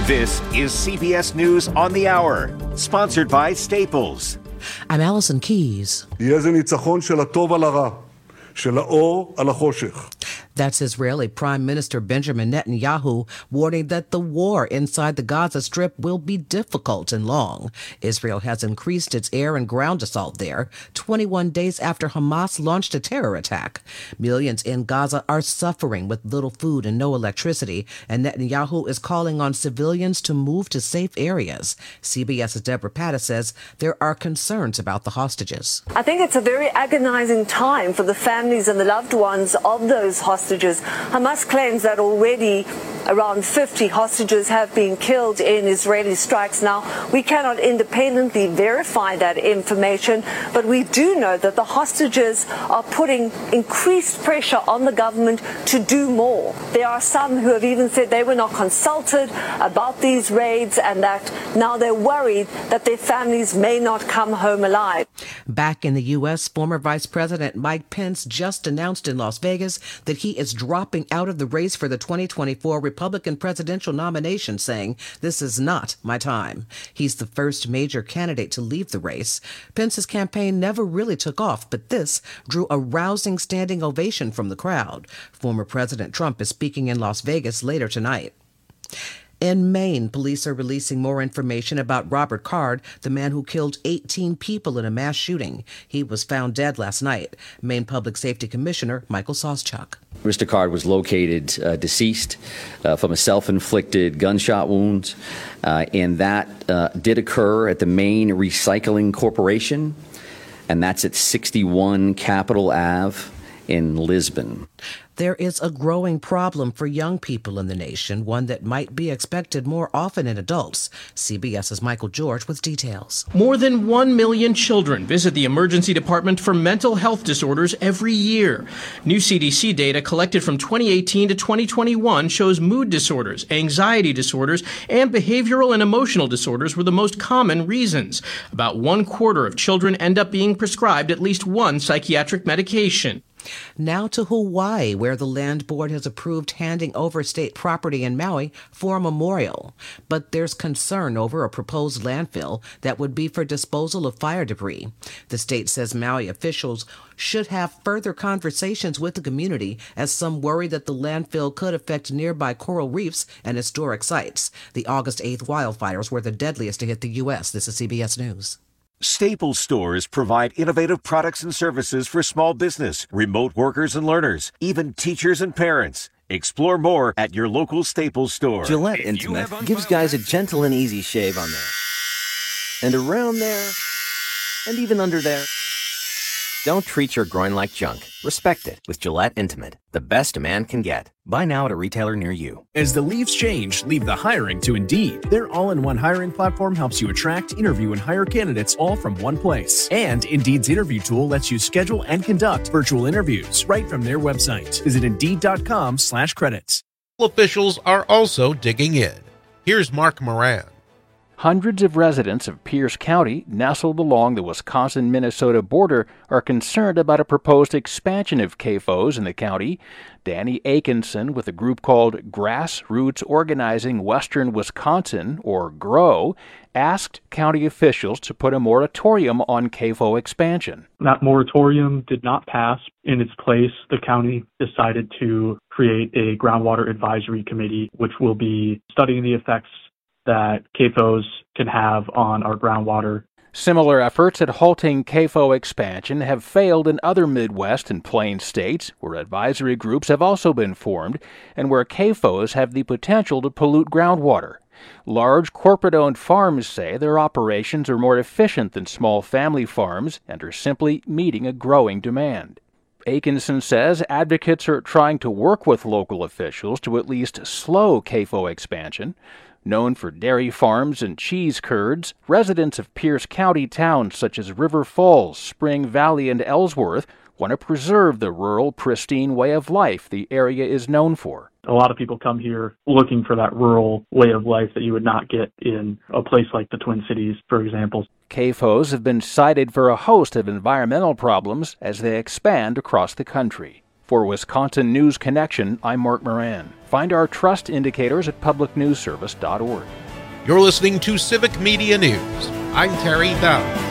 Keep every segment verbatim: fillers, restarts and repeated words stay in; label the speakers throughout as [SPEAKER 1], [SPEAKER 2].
[SPEAKER 1] This is C B S News on the Hour, sponsored by Staples.
[SPEAKER 2] I'm Allison Keyes.
[SPEAKER 3] יהיה זה ניצחון של הטוב על הרע, של האור על החושך.
[SPEAKER 2] That's Israeli Prime Minister Benjamin Netanyahu warning that the war inside the Gaza Strip will be difficult and long. Israel has increased its air and ground assault there, twenty-one days after Hamas launched a terror attack. Millions in Gaza are suffering with little food and no electricity, and Netanyahu is calling on civilians to move to safe areas. CBS's Deborah Pattis says there are concerns about the hostages.
[SPEAKER 4] I think it's a very agonizing time for the families and the loved ones of those hostages. Hamas claims that already around fifty hostages have been killed in Israeli strikes. Now, we cannot independently verify that information, but we do know that the hostages are putting increased pressure on the government to do more. There are some who have even said they were not consulted about these raids and that now they're worried that their families may not come home alive.
[SPEAKER 2] Back in the U S, former Vice President Mike Pence just announced in Las Vegas that he is dropping out of the race for the twenty twenty-four Republican presidential nomination, saying, "This is not my time." He's the first major candidate to leave the race. Pence's campaign never really took off, but this drew a rousing standing ovation from the crowd. Former President Trump is speaking in Las Vegas later tonight. In Maine, police are releasing more information about Robert Card, the man who killed eighteen people in a mass shooting. He was found dead last night. Maine Public Safety Commissioner Michael Sawchuk.
[SPEAKER 5] Mister Card was located uh, deceased uh, from a self-inflicted gunshot wound, uh, and that uh, did occur at the Maine Recycling Corporation, and that's at sixty-one Capitol Avenue in Lisbon.
[SPEAKER 2] There is a growing problem for young people in the nation, one that might be expected more often in adults. CBS's Michael George with details.
[SPEAKER 6] More than one million children visit the emergency department for mental health disorders every year. New C D C data collected from twenty eighteen to twenty twenty-one shows mood disorders, anxiety disorders, and behavioral and emotional disorders were the most common reasons. About one quarter of children end up being prescribed at least one psychiatric medication.
[SPEAKER 2] Now to Hawaii, where the Land Board has approved handing over state property in Maui for a memorial. But there's concern over a proposed landfill that would be for disposal of fire debris. The state says Maui officials should have further conversations with the community, as some worry that the landfill could affect nearby coral reefs and historic sites. The August eighth wildfires were the deadliest to hit the U S. This is C B S News.
[SPEAKER 1] Staples stores provide innovative products and services for small business, remote workers and learners, even teachers and parents. Explore more at your local Staples store.
[SPEAKER 7] Gillette Intimate gives guys a gentle and easy shave on there, and around there, and even under there. Don't treat your groin like junk. Respect it with Gillette Intimate, the best a man can get. Buy now at a retailer near you.
[SPEAKER 8] As the leaves change, leave the hiring to Indeed. Their all-in-one hiring platform helps you attract, interview, and hire candidates all from one place. And Indeed's interview tool lets you schedule and conduct virtual interviews right from their website. Visit Indeed.com slash credits.
[SPEAKER 9] Officials are also digging in. Here's Mark Moran.
[SPEAKER 10] Hundreds of residents of Pierce County, nestled along the Wisconsin-Minnesota border, are concerned about a proposed expansion of C A F Os in the county. Danny Akinson, with a group called Grassroots Organizing Western Wisconsin, or GROW, asked county officials to put a moratorium on C A F O expansion.
[SPEAKER 11] That moratorium did not pass. In its place, the county decided to create a groundwater advisory committee, which will be studying the effects that C A F Os can have on our groundwater.
[SPEAKER 10] Similar efforts at halting C A F O expansion have failed in other Midwest and Plains states, where advisory groups have also been formed, and where C A F Os have the potential to pollute groundwater. Large corporate-owned farms say their operations are more efficient than small family farms and are simply meeting a growing demand. Akinson says advocates are trying to work with local officials to at least slow C A F O expansion. Known for dairy farms and cheese curds, residents of Pierce County towns such as River Falls, Spring Valley, and Ellsworth want to preserve the rural, pristine way of life the area is known for.
[SPEAKER 11] A lot of people come here looking for that rural way of life that you would not get in a place like the Twin Cities, for example.
[SPEAKER 10] C A F Os have been cited for a host of environmental problems as they expand across the country. For Wisconsin News Connection, I'm Mark Moran. Find our trust indicators at public news service dot org.
[SPEAKER 9] You're listening to Civic Media News. I'm Terry Dowd.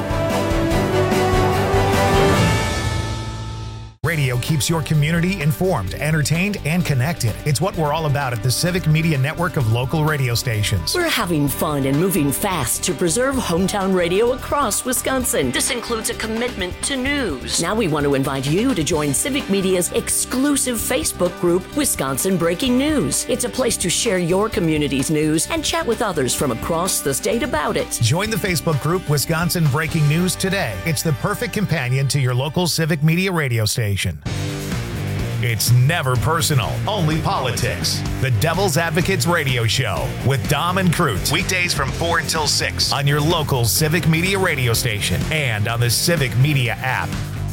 [SPEAKER 12] Radio keeps your community informed, entertained, and connected. It's what we're all about at the Civic Media Network of local radio stations.
[SPEAKER 13] We're having fun and moving fast to preserve hometown radio across Wisconsin. This includes a commitment to news. Now we want to invite you to join Civic Media's exclusive Facebook group, Wisconsin Breaking News. It's a place to share your community's news and chat with others from across the state about it.
[SPEAKER 12] Join the Facebook group, Wisconsin Breaking News, today. It's the perfect companion to your local Civic Media radio station. It's never personal, only politics. The Devil's Advocates Radio Show with Dom and Crute. Weekdays from four until six on your local Civic Media radio station and on the Civic Media app.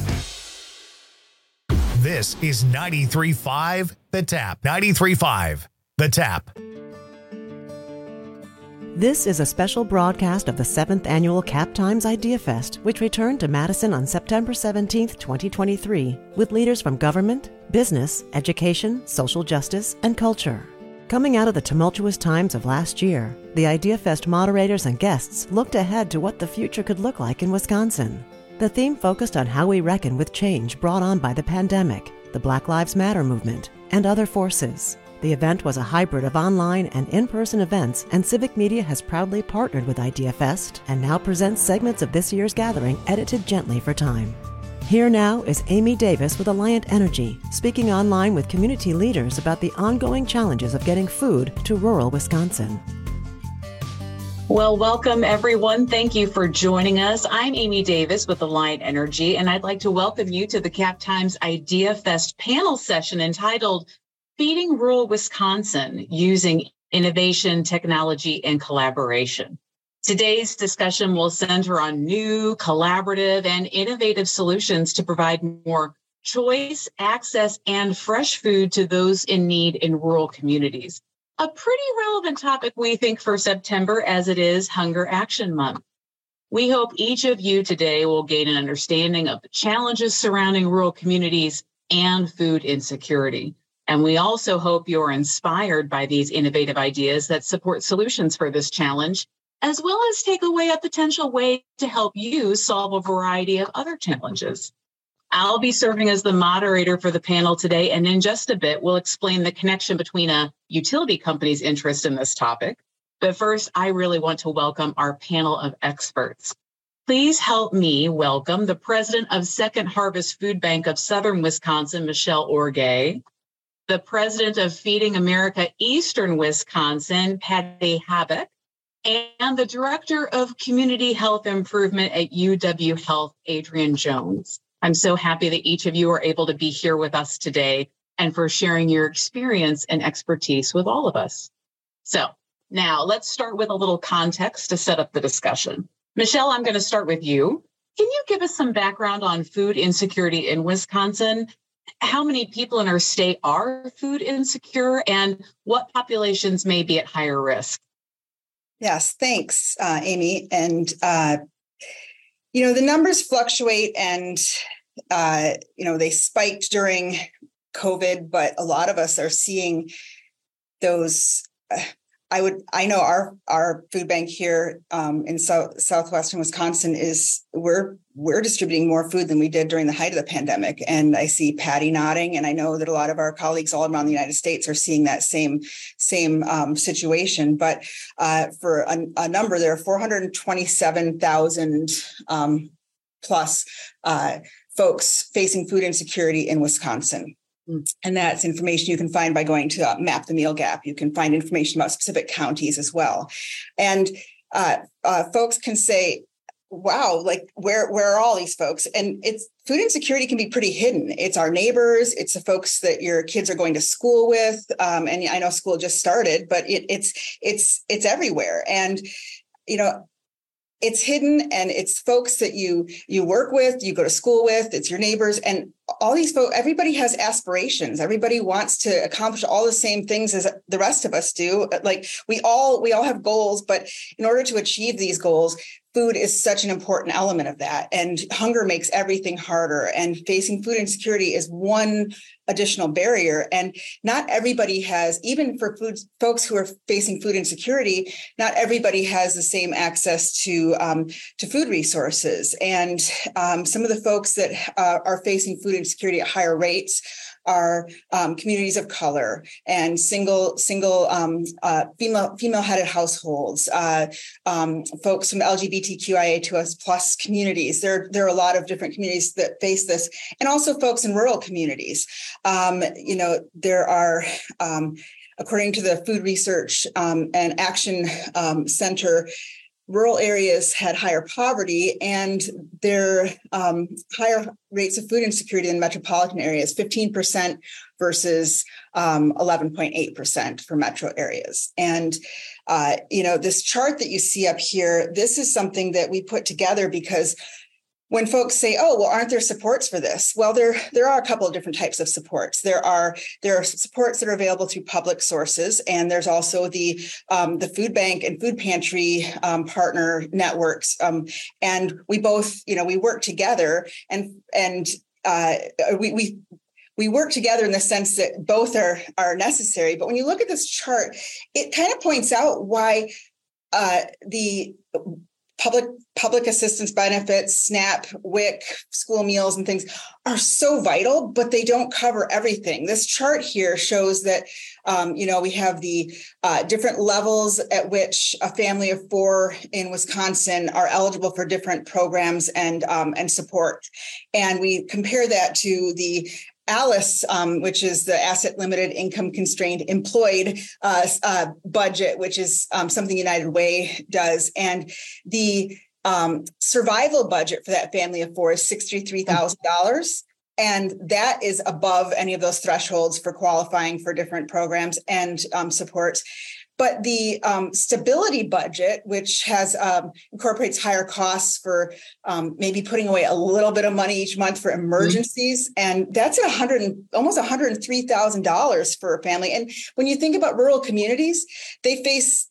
[SPEAKER 12] This is ninety-three point five The Tap. ninety-three point five The Tap.
[SPEAKER 14] This is a special broadcast of the seventh Annual Cap Times Idea Fest, which returned to Madison on September seventeenth, twenty twenty-three, with leaders from government, business, education, social justice, and culture. Coming out of the tumultuous times of last year, the Idea Fest moderators and guests looked ahead to what the future could look like in Wisconsin. The theme focused on how we reckon with change brought on by the pandemic, the Black Lives Matter movement, and other forces. The event was a hybrid of online and in-person events, and Civic Media has proudly partnered with Idea Fest and now presents segments of this year's gathering edited gently for time. Here now is Amy Davis with Alliant Energy, speaking online with community leaders about the ongoing challenges of getting food to rural Wisconsin.
[SPEAKER 15] Well, welcome everyone. Thank you for joining us. I'm Amy Davis with Alliant Energy, and I'd like to welcome you to the Cap Times Idea Fest panel session entitled Feeding Rural Wisconsin Using Innovation, Technology, and Collaboration. Today's discussion will center on new, collaborative, and innovative solutions to provide more choice, access, and fresh food to those in need in rural communities. A pretty relevant topic, we think, for September, as it is Hunger Action Month. We hope each of you today will gain an understanding of the challenges surrounding rural communities and food insecurity. And we also hope you're inspired by these innovative ideas that support solutions for this challenge, as well as take away a potential way to help you solve a variety of other challenges. I'll be serving as the moderator for the panel today, and in just a bit, we'll explain the connection between a utility company's interest in this topic. But first, I really want to welcome our panel of experts. Please help me welcome the president of Second Harvest Food Bank of Southern Wisconsin, Michelle Orgay, the president of Feeding America Eastern Wisconsin, Patty Habak, and the director of Community Health Improvement at U W Health, Adrian Jones. I'm so happy that each of you are able to be here with us today and for sharing your experience and expertise with all of us. So now let's start with a little context to set up the discussion. Michelle, I'm going to start with you. Can you give us some background on food insecurity in Wisconsin? How many people in our state are food insecure, and what populations may be at higher risk?
[SPEAKER 16] Yes, thanks, uh, Amy. And, uh, you know, the numbers fluctuate and, uh, you know, they spiked during COVID, but a lot of us are seeing those. Uh, I would, I know our, our food bank here um, in South, Southwestern Wisconsin is, we're, we're distributing more food than we did during the height of the pandemic. And I see Patty nodding, and I know that a lot of our colleagues all around the United States are seeing that same, same um, situation. But uh, for a, a number, there are four hundred twenty-seven thousand um, plus uh, folks facing food insecurity in Wisconsin. And that's information you can find by going to uh, Map the Meal Gap. You can find information about specific counties as well. And uh, uh, folks can say, wow, like where, where are all these folks? And it's food insecurity can be pretty hidden. It's our neighbors. It's the folks that your kids are going to school with. Um, and I know school just started, but it, it's, it's, it's everywhere. And, you know, it's hidden, and it's folks that you you work with, you go to school with, it's your neighbors, and all these folks, everybody has aspirations. Everybody wants to accomplish all the same things as the rest of us do. Like we all we all have goals, but in order to achieve these goals, food is such an important element of that. And hunger makes everything harder. And facing food insecurity is one additional barrier. And not everybody has, even for food folks who are facing food insecurity, not everybody has the same access to, um, to food resources. And um, some of the folks that uh, are facing food insecurity at higher rates are um, communities of color and single single um, uh, female female headed households, uh, um, folks from the L G B T Q I A two plus communities. There, there are a lot of different communities that face this, and also folks in rural communities. Um, you know, there are, um, according to the Food Research um, and Action um, Center, rural areas had higher poverty and their um, higher rates of food insecurity in metropolitan areas, fifteen percent versus um, eleven point eight percent for metro areas. And, uh, you know, this chart that you see up here, this is something that we put together because when folks say, oh, well, aren't there supports for this? Well, there, there are a couple of different types of supports. There are there are supports that are available through public sources, and there's also the um, the food bank and food pantry um, partner networks. Um, and we both, you know, we work together, and and uh, we we we work together in the sense that both are are necessary. But when you look at this chart, it kind of points out why uh, the Public public assistance benefits, SNAP, W I C, school meals and things are so vital, but they don't cover everything. This chart here shows that, um, you know, we have the uh, different levels at which a family of four in Wisconsin are eligible for different programs and um, and support. And we compare that to the ALICE, um, which is the Asset Limited Income Constrained Employed uh, uh, budget, which is um, something United Way does. And the um, survival budget for that family of four is sixty-three thousand dollars. And that is above any of those thresholds for qualifying for different programs and um, supports. But the um, stability budget, which has um, incorporates higher costs for um, maybe putting away a little bit of money each month for emergencies, mm-hmm. and that's a hundred, almost one hundred three thousand dollars for a family. And when you think about rural communities, they face,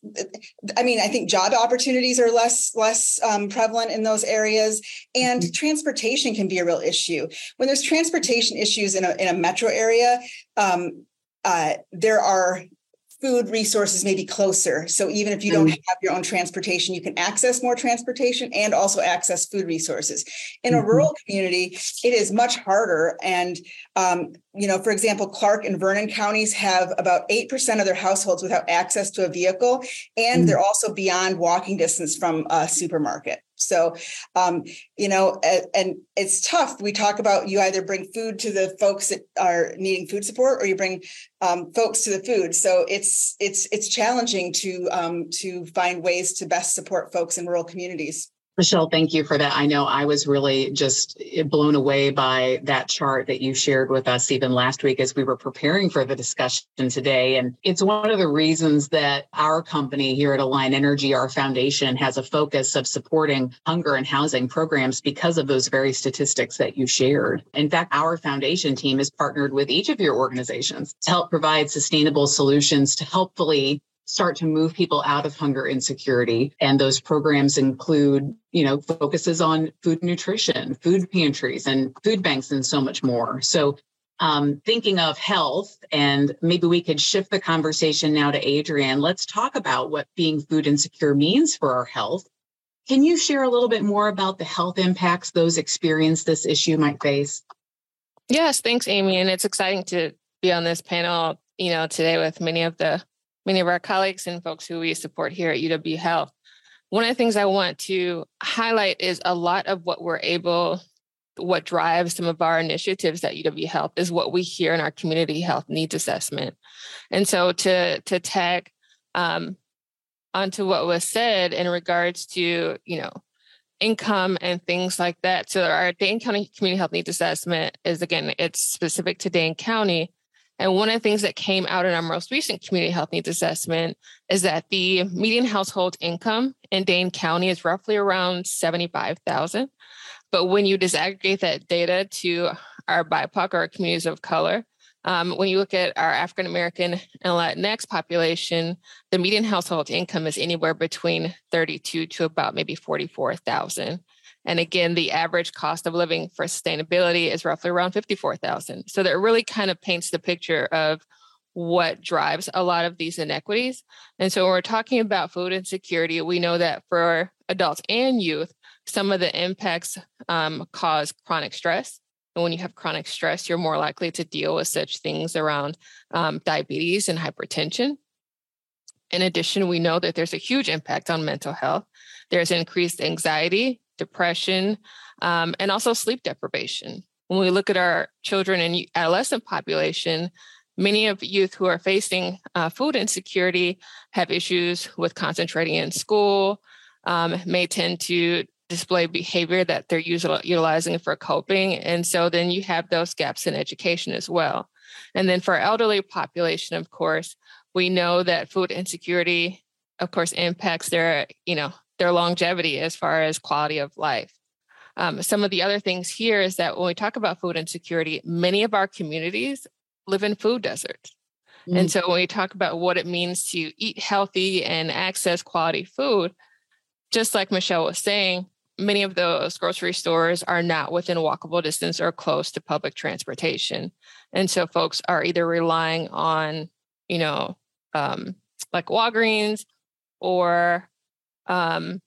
[SPEAKER 16] I mean, I think job opportunities are less less um, prevalent in those areas, and mm-hmm. transportation can be a real issue. When there's transportation issues in a in a metro area, um, uh, there are food resources may be closer. So even if you don't have your own transportation, you can access more transportation and also access food resources. In a mm-hmm. rural community, it is much harder. And, um, you know, for example, Clark and Vernon counties have about eight percent of their households without access to a vehicle. And mm-hmm. they're also beyond walking distance from a supermarket. So, um, you know, and, and it's tough. We talk about you either bring food to the folks that are needing food support, or you bring um, folks to the food. So it's it's it's challenging to um, to find ways to best support folks in rural communities.
[SPEAKER 15] Michelle, thank you for that. I know I was really just blown away by that chart that you shared with us even last week as we were preparing for the discussion today. And it's one of the reasons that our company here at Align Energy, our foundation, has a focus of supporting hunger and housing programs because of those very statistics that you shared. In fact, our foundation team has partnered with each of your organizations to help provide sustainable solutions to helpfully start to move people out of hunger insecurity. And those programs include, you know, focuses on food nutrition, food pantries, and food banks, and so much more. So um, thinking of health, and maybe we could shift the conversation now to Adrienne. Let's talk about what being food insecure means for our health. Can you share a little bit more about the health impacts those experience this issue might face?
[SPEAKER 17] Yes, thanks, Amy. And it's exciting to be on this panel, you know, today with many of the many of our colleagues and folks who we support here at U W Health. One of the things I want to highlight is a lot of what we're able, what drives some of our initiatives at U W Health is what we hear in our community health needs assessment. And so to, to tag um, onto what was said in regards to, you know, income and things like that. So our Dane County Community Health Needs Assessment is, again, it's specific to Dane County. And one of the things that came out in our most recent community health needs assessment is that the median household income in Dane County is roughly around seventy-five thousand dollars. But when you disaggregate that data to our B I P O C or our communities of color, Um, when you look at our African American and Latinx population, the median household income is anywhere between thirty-two to about maybe forty-four thousand. And again, the average cost of living for sustainability is roughly around fifty-four thousand. So that really kind of paints the picture of what drives a lot of these inequities. And so when we're talking about food insecurity, we know that for adults and youth, some of the impacts um, cause chronic stress. And when you have chronic stress, you're more likely to deal with such things around um, diabetes and hypertension. In addition, we know that there's a huge impact on mental health. There's increased anxiety, depression, um, and also sleep deprivation. When we look at our children and adolescent population, many of youth who are facing uh, food insecurity have issues with concentrating in school, um, may tend to display behavior that they're util- utilizing for coping. And so then you have those gaps in education as well. And then for our elderly population, of course, we know that food insecurity, of course, impacts their, you know, their longevity as far as quality of life. Um, some of the other things here is that when we talk about food insecurity, many of our communities live in food deserts. Mm. And so when we talk about what it means to eat healthy and access quality food, just like Michelle was saying, many of those grocery stores are not within walkable distance or close to public transportation. And so folks are either relying on, you know, um, like Walgreens or, um,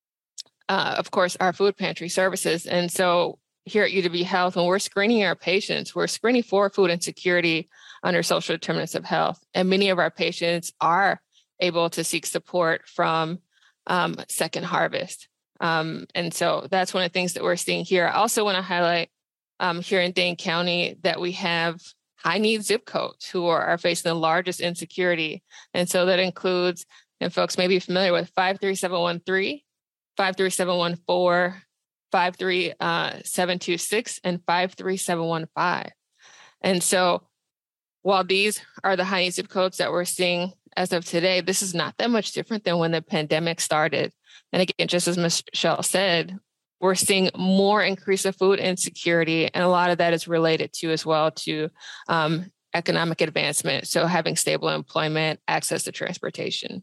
[SPEAKER 17] uh, of course, our food pantry services. And so here at U W Health, when we're screening our patients, we're screening for food insecurity under social determinants of health. And many of our patients are able to seek support from um, Second Harvest. Um, and so that's one of the things that we're seeing here. I also want to highlight um, here in Dane County that we have high need zip codes who are, are facing the largest insecurity. And so that includes, and folks may be familiar with five three seven one three, five three seven one four, five three seven two six, and five three seven one five. And so while these are the high need zip codes that we're seeing as of today, this is not that much different than when the pandemic started. And again, just as Michelle said, we're seeing more increase of food insecurity. And a lot of that is related to as well to um, economic advancement. So having stable employment, access to transportation.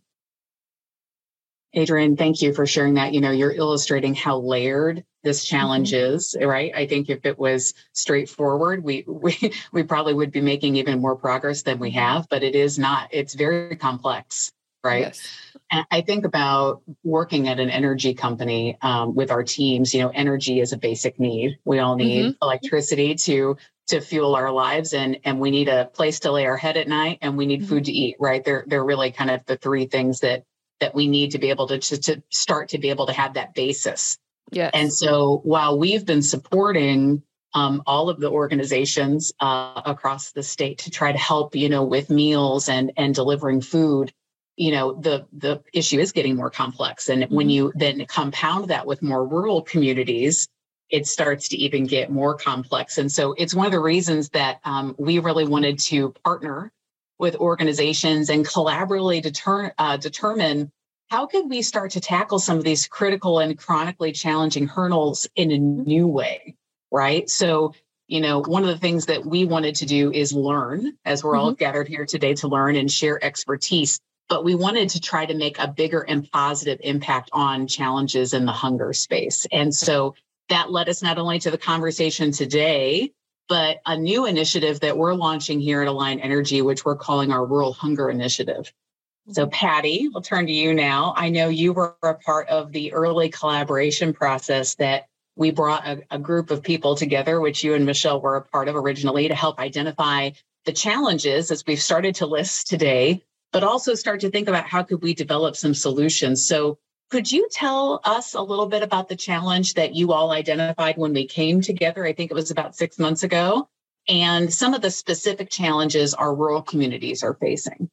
[SPEAKER 15] Adrienne, thank you for sharing that. You know, you're illustrating how layered this challenge mm-hmm. is, right? I think if it was straightforward, we, we we probably would be making even more progress than we have, but it is not. It's very complex, right? Yes. And I think about working at an energy company um, with our teams. You know, energy is a basic need. We all need mm-hmm. electricity to to fuel our lives, and and we need a place to lay our head at night, and we need mm-hmm. food to eat, right? They're they're really kind of the three things that that we need to be able to, to, to start to be able to have that basis.
[SPEAKER 17] Yes.
[SPEAKER 15] And so while we've been supporting um, all of the organizations uh, across the state to try to help, you know, with meals and, and delivering food, you know, the, the issue is getting more complex. And mm-hmm. when you then compound that with more rural communities, it starts to even get more complex. And so it's one of the reasons that um, we really wanted to partner with organizations and collaboratively deter, uh, determine how could we start to tackle some of these critical and chronically challenging hurdles in a new way, right? So, you know, one of the things that we wanted to do is learn, as we're mm-hmm. all gathered here today to learn and share expertise, but we wanted to try to make a bigger and positive impact on challenges in the hunger space. And so that led us not only to the conversation today, but a new initiative that we're launching here at Align Energy, which we're calling our Rural Hunger Initiative. So Patty, we'll turn to you now. I know you were a part of the early collaboration process that we brought a, a group of people together, which you and Michelle were a part of originally, to help identify the challenges as we've started to list today, but also start to think about how could we develop some solutions. So could you tell us a little bit about the challenge that you all identified when we came together? I think it was about six months ago, and some of the specific challenges our rural communities are facing.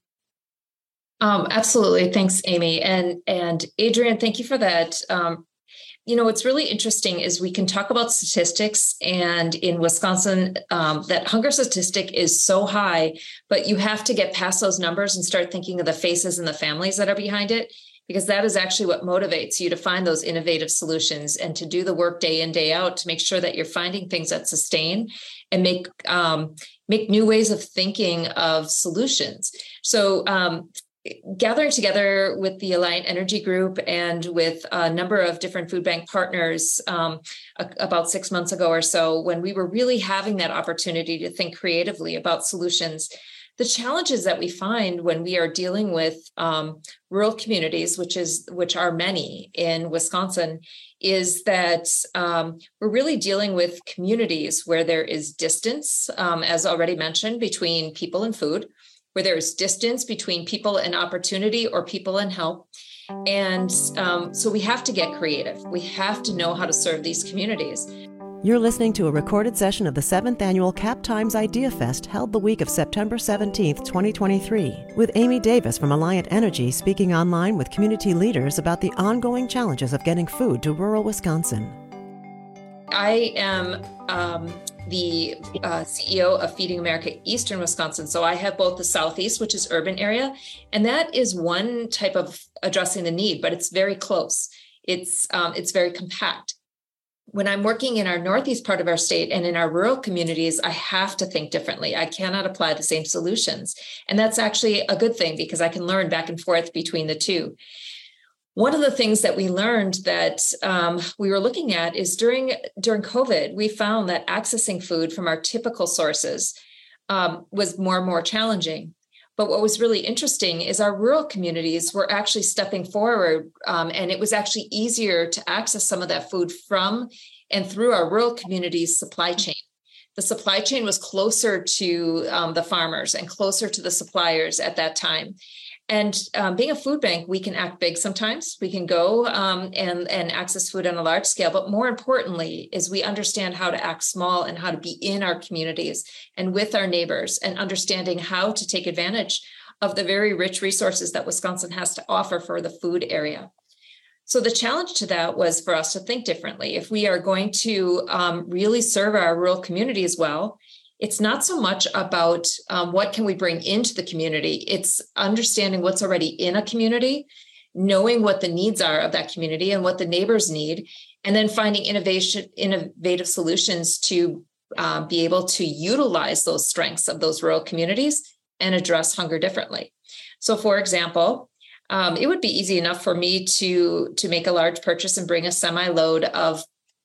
[SPEAKER 18] Um, absolutely. Thanks, Amy. And, and Adrienne, thank you for that. Um, you know, what's really interesting is we can talk about statistics, and in Wisconsin, um, that hunger statistic is so high, but you have to get past those numbers and start thinking of the faces and the families that are behind it. because that is actually what motivates you to find those innovative solutions and to do the work day in, day out to make sure that you're finding things that sustain and make um, make new ways of thinking of solutions. So um, gathering together with the Alliant Energy Group and with a number of different food bank partners um, a, about six months ago or so, when we were really having that opportunity to think creatively about solutions, the challenges that we find when we are dealing with um, rural communities, which is which are many in Wisconsin, is that um, we're really dealing with communities where there is distance, um, as already mentioned, between people and food, where there is distance between people and opportunity or people and help. And um, so we have to get creative. We have to know how to serve these communities.
[SPEAKER 14] You're listening to a recorded session of the seventh Annual Cap Times Idea Fest held the week of September seventeenth, twenty twenty-three, with Amy Davis from Alliant Energy speaking online with community leaders about the ongoing challenges of getting food to rural Wisconsin.
[SPEAKER 18] I am um, the uh, C E O of Feeding America Eastern Wisconsin. So I have both the Southeast, which is urban area, and that is one type of addressing the need, but it's very close. It's um, it's very compact. When I'm working in our Northeast part of our state and in our rural communities, I have to think differently. I cannot apply the same solutions. And that's actually a good thing because I can learn back and forth between the two. One of the things that we learned that um, we were looking at is during, during COVID, we found that accessing food from our typical sources um, was more and more challenging. But what was really interesting is our rural communities were actually stepping forward, um, and it was actually easier to access some of that food from and through our rural communities' supply chain. The supply chain was closer to um, the farmers and closer to the suppliers at that time. And um, being a food bank, we can act big sometimes. We can go um, and, and access food on a large scale. But more importantly is we understand how to act small and how to be in our communities and with our neighbors and understanding how to take advantage of the very rich resources that Wisconsin has to offer for the food area. So the challenge to that was for us to think differently. If we are going to um, really serve our rural communities well, it's not so much about um, what can we bring into the community. It's understanding what's already in a community, knowing what the needs are of that community and what the neighbors need, and then finding innovation, innovative solutions to uh, be able to utilize those strengths of those rural communities and address hunger differently. So, for example, um, it would be easy enough for me to, to make a large purchase and bring a semi-load of,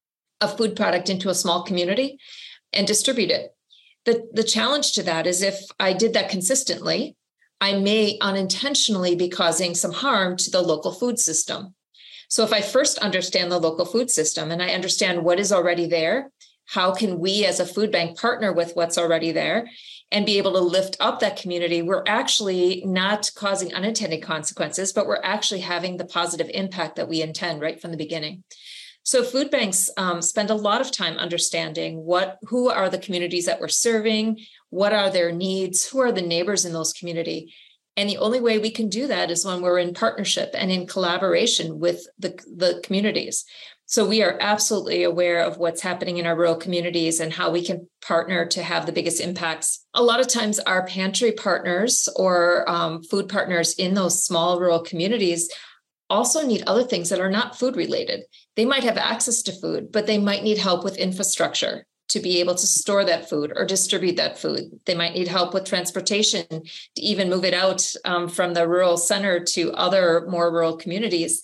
[SPEAKER 18] of food product into a small community and distribute it. The, the challenge to that is if I did that consistently, I may unintentionally be causing some harm to the local food system. So if I first understand the local food system and I understand what is already there, how can we as a food bank partner with what's already there and be able to lift up that community, we're actually not causing unintended consequences, but we're actually having the positive impact that we intend right from the beginning. So food banks um, spend a lot of time understanding what, who are the communities that we're serving, what are their needs, who are the neighbors in those communities. And the only way we can do that is when we're in partnership and in collaboration with the, the communities. So we are absolutely aware of what's happening in our rural communities and how we can partner to have the biggest impacts. A lot of times our pantry partners or um, food partners in those small rural communities also need other things that are not food related. They might have access to food, but they might need help with infrastructure to be able to store that food or distribute that food. They might need help with transportation to even move it out um, from the rural center to other more rural communities.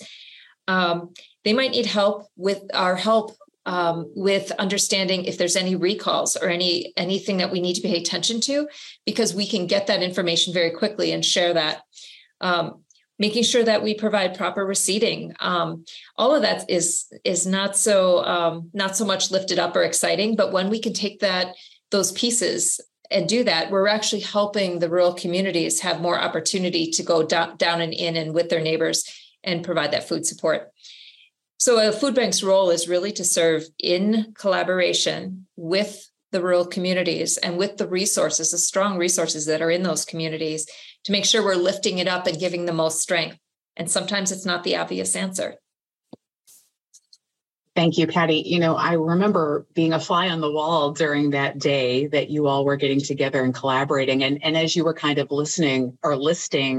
[SPEAKER 18] Um, they might need help with our help um, with understanding if there's any recalls or any anything that we need to pay attention to, because we can get that information very quickly and share that. Um, making sure that we provide proper receipting. Um, all of that is is not so um, not so much lifted up or exciting, but when we can take that those pieces and do that, we're actually helping the rural communities have more opportunity to go down, down and in and with their neighbors and provide that food support. So a food bank's role is really to serve in collaboration with the rural communities and with the resources, the strong resources that are in those communities, to make sure we're lifting it up and giving the most strength. And sometimes it's not the obvious answer.
[SPEAKER 15] Thank you, Patty. You know, I remember being a fly on the wall during that day that you all were getting together and collaborating. And, and as you were kind of listening or listing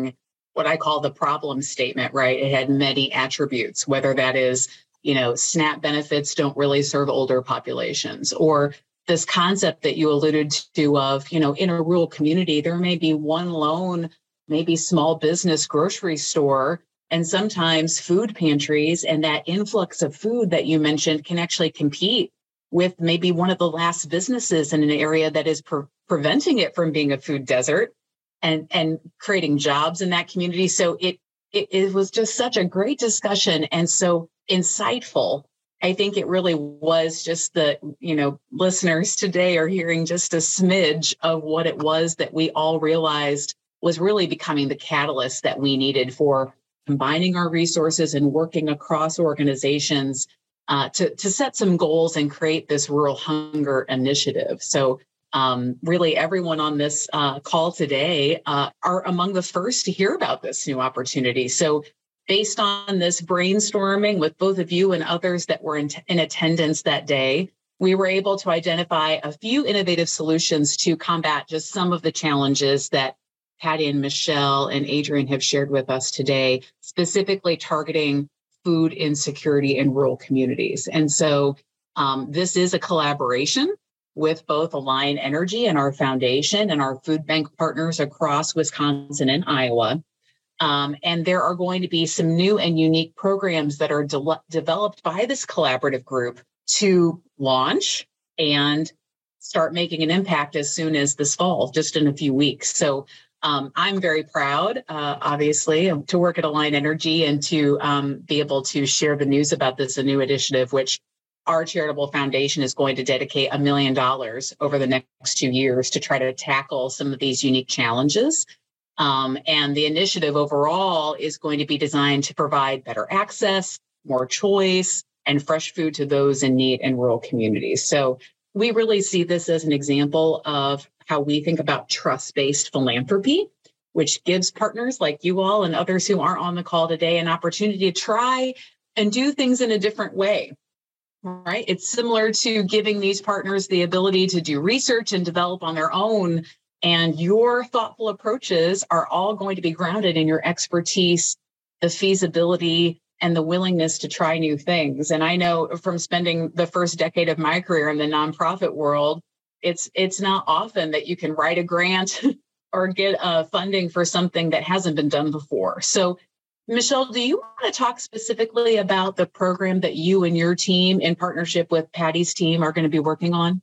[SPEAKER 15] what I call the problem statement, right? It had many attributes, whether that is, you know, SNAP benefits don't really serve older populations, or this concept that you alluded to of, you know, in a rural community, there may be one lone, maybe small business grocery store, and sometimes food pantries, and that influx of food that you mentioned can actually compete with maybe one of the last businesses in an area that is pre- preventing it from being a food desert and, and creating jobs in that community. So it, it, it was just such a great discussion and so insightful. I think it really was just the, you know, listeners today are hearing just a smidge of what it was that we all realized was really becoming the catalyst that we needed for combining our resources and working across organizations uh, to, to set some goals and create this rural hunger initiative. So um, really everyone on this uh, call today uh, are among the first to hear about this new opportunity. So based on this brainstorming with both of you and others that were in, t- in attendance that day, we were able to identify a few innovative solutions to combat just some of the challenges that Patty and Michelle and Adrian have shared with us today, specifically targeting food insecurity in rural communities. And so um, this is a collaboration with both Align Energy and our foundation and our food bank partners across Wisconsin and Iowa. Um, and there are going to be some new and unique programs that are de- developed by this collaborative group to launch and start making an impact as soon as this fall, just in a few weeks. So um, I'm very proud, uh, obviously, to work at Align Energy and to um, be able to share the news about this a new initiative, which our charitable foundation is going to dedicate a million dollars over the next two years to try to tackle some of these unique challenges. Um, and the initiative overall is going to be designed to provide better access, more choice, and fresh food to those in need in rural communities. So we really see this as an example of how we think about trust-based philanthropy, which gives partners like you all and others who aren't on the call today an opportunity to try and do things in a different way, right? It's similar to giving these partners the ability to do research and develop on their own. And your thoughtful approaches are all going to be grounded in your expertise, the feasibility, and the willingness to try new things. And I know from spending the first decade of my career in the nonprofit world, it's it's not often that you can write a grant or get uh, funding for something that hasn't been done before. So, Michelle, do you want to talk specifically about the program that you and your team in partnership with Patty's team are going to be working on?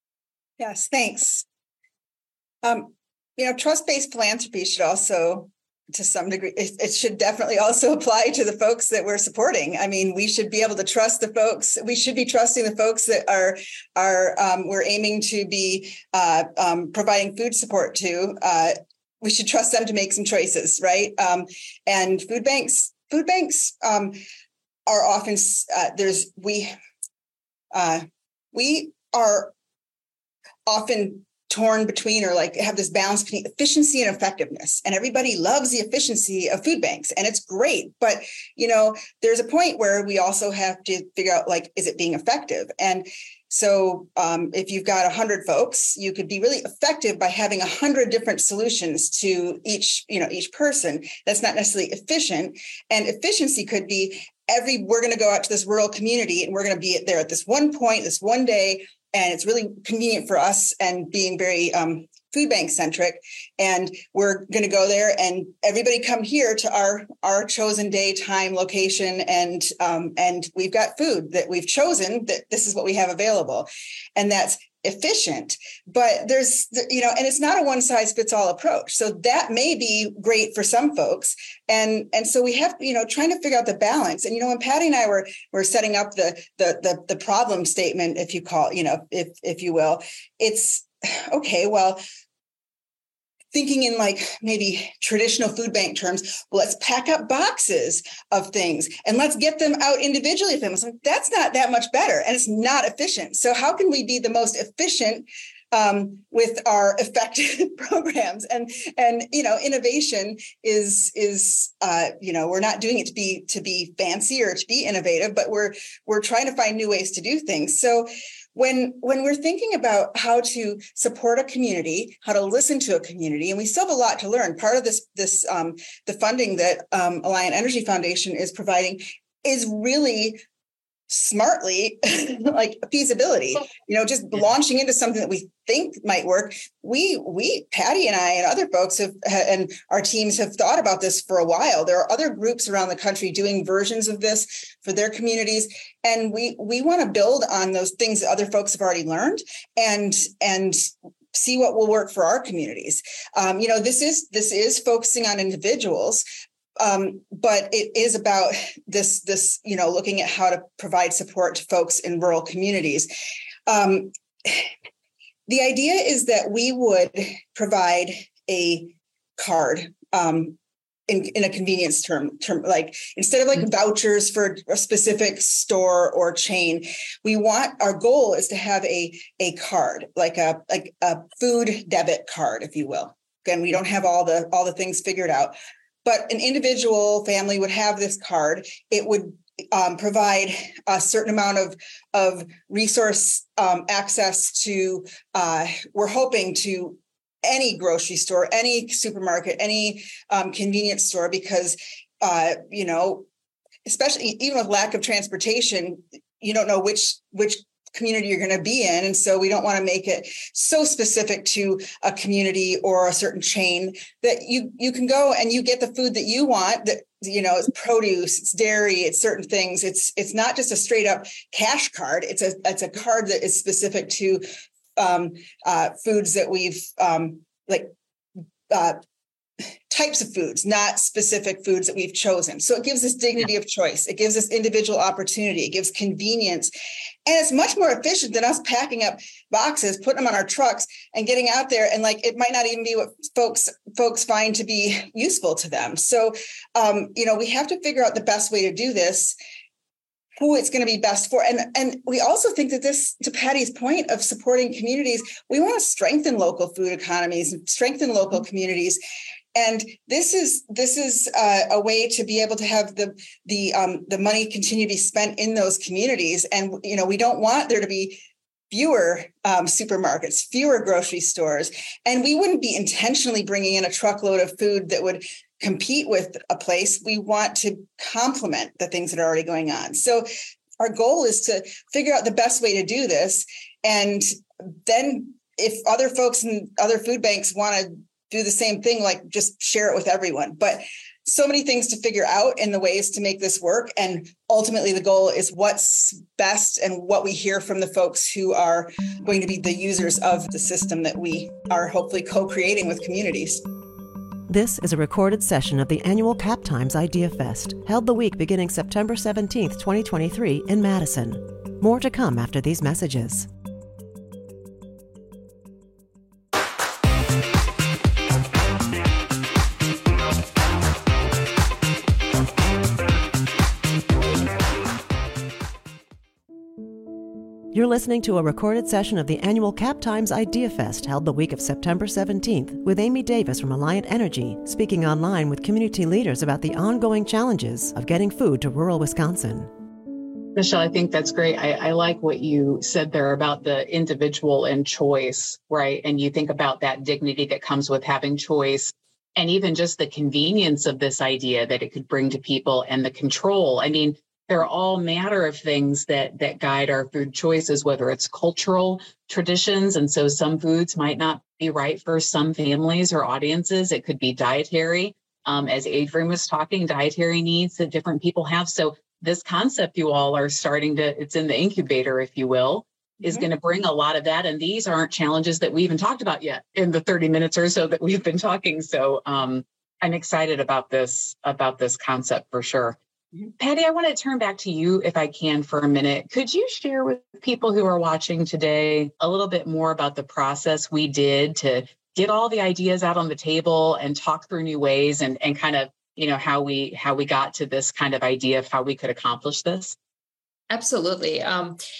[SPEAKER 16] Yes, thanks. Um, you know, trust-based philanthropy should also, to some degree, it, it should definitely also apply to the folks that we're supporting. I mean, we should be able to trust the folks. We should be trusting the folks that are are um, we're aiming to be uh, um, providing food support to. Uh, we should trust them to make some choices, right? Um, and food banks, food banks um, are often uh, there's we uh, we are often torn between or like have this balance between efficiency and effectiveness. And everybody loves the efficiency of food banks and it's great. But, you know, there's a point where we also have to figure out, like, is it being effective? And so um, if you've got one hundred folks, you could be really effective by having one hundred different solutions to each, you know, each person. That's not necessarily efficient. And efficiency could be every, we're going to go out to this rural community and we're going to be there at this one point, this one day. And it's really convenient for us and being very um, food bank centric. And we're going to go there and everybody come here to our, our chosen day, time, location. And, um, and we've got food that we've chosen that this is what we have available. And that's efficient, but there's, you know, and it's not a one size fits all approach. So that may be great for some folks. And, and so we have, you know, trying to figure out the balance. And, you know, when Patty and I were, were setting up the, the, the, the problem statement, if you call, you know, if, if you will, it's okay, well, thinking in like maybe traditional food bank terms, well, let's pack up boxes of things and let's get them out individually. Like, that's not that much better and it's not efficient. So how can we be the most efficient um, with our effective programs? And, and, you know, innovation is, is uh, you know, we're not doing it to be, to be fancy or to be innovative, but we're, we're trying to find new ways to do things. So when when we're thinking about how to support a community, how to listen to a community, and we still have a lot to learn. Part of this this um, the funding that um, Alliant Energy Foundation is providing is really smartly like feasibility, you know, just launching into something that we think might work. We, we, Patty and I and other folks have, and our teams have thought about this for a while. There are other groups around the country doing versions of this for their communities. And we, we want to build on those things that other folks have already learned and, and see what will work for our communities. Um, you know, this is, this is focusing on individuals. Um, but it is about this, this, you know, looking at how to provide support to folks in rural communities. Um, the idea is that we would provide a card um, in, in a convenience term, term, like instead of like mm-hmm. vouchers for a specific store or chain, we want, our goal is to have a, a card, like a, like a food debit card, if you will. Again, we don't have all the, all the things figured out. But an individual family would have this card. It would um, provide a certain amount of, of resource um, access to, uh, we're hoping to any grocery store, any supermarket, any um, convenience store, because, uh, you know, especially even with lack of transportation, you don't know which, which community you're going to be in. And so we don't want to make it so specific to a community or a certain chain that you, you can go and you get the food that you want, that, you know, it's produce, it's dairy, it's certain things. It's, it's not just a straight up cash card. It's a, it's a card that is specific to um, uh, foods that we've um, like, uh, types of foods, not specific foods that we've chosen. So it gives us dignity of choice. It gives us individual opportunity. It gives convenience. And it's much more efficient than us packing up boxes, putting them on our trucks and getting out there. And like, it might not even be what folks, folks find to be useful to them. So, um, you know, we have to figure out the best way to do this, who it's going to be best for. And, and we also think that this, to Patty's point of supporting communities, we want to strengthen local food economies and strengthen local communities. And this is this is uh, a way to be able to have the the um, the money continue to be spent in those communities. And you know, we don't want there to be fewer um, supermarkets, fewer grocery stores, and we wouldn't be intentionally bringing in a truckload of food that would compete with a place. We want to complement the things that are already going on. So our goal is to figure out the best way to do this, and then if other folks and other food banks want to do the same thing, like just share it with everyone. But so many things to figure out in the ways to make this work. And ultimately the goal is what's best and what we hear from the folks who are going to be the users of the system that we are hopefully co-creating with communities.
[SPEAKER 14] This is a recorded session of the annual Cap Times Idea Fest, held the week beginning September seventeenth, twenty twenty-three in Madison. More to come after these messages. You're listening to a recorded session of the annual Cap Times Idea Fest held the week of September seventeenth with Amy Davis from Alliant Energy, speaking online with community leaders about the ongoing challenges of getting food to rural Wisconsin.
[SPEAKER 15] Michelle, I think that's great. I, I like what you said there about the individual and choice, right? And you think about that dignity that comes with having choice, and even just the convenience of this idea that it could bring to people and the control. I mean, there are all manner of things that that guide our food choices, whether it's cultural traditions. And so some foods might not be right for some families or audiences. It could be dietary. Um, as Adrian was talking, dietary needs that different people have. So this concept you all are starting to, it's in the incubator, if you will, is mm-hmm. going to bring a lot of that. And these aren't challenges that we even talked about yet in the thirty minutes or so that we've been talking. So um, I'm excited about this, about this concept for sure. Patty, I want to turn back to you if I can for a minute. Could you share with people who are watching today a little bit more about the process we did to get all the ideas out on the table and talk through new ways and, and kind of, you know, how we how we got to this kind of idea of how we could accomplish this?
[SPEAKER 18] Absolutely. Um,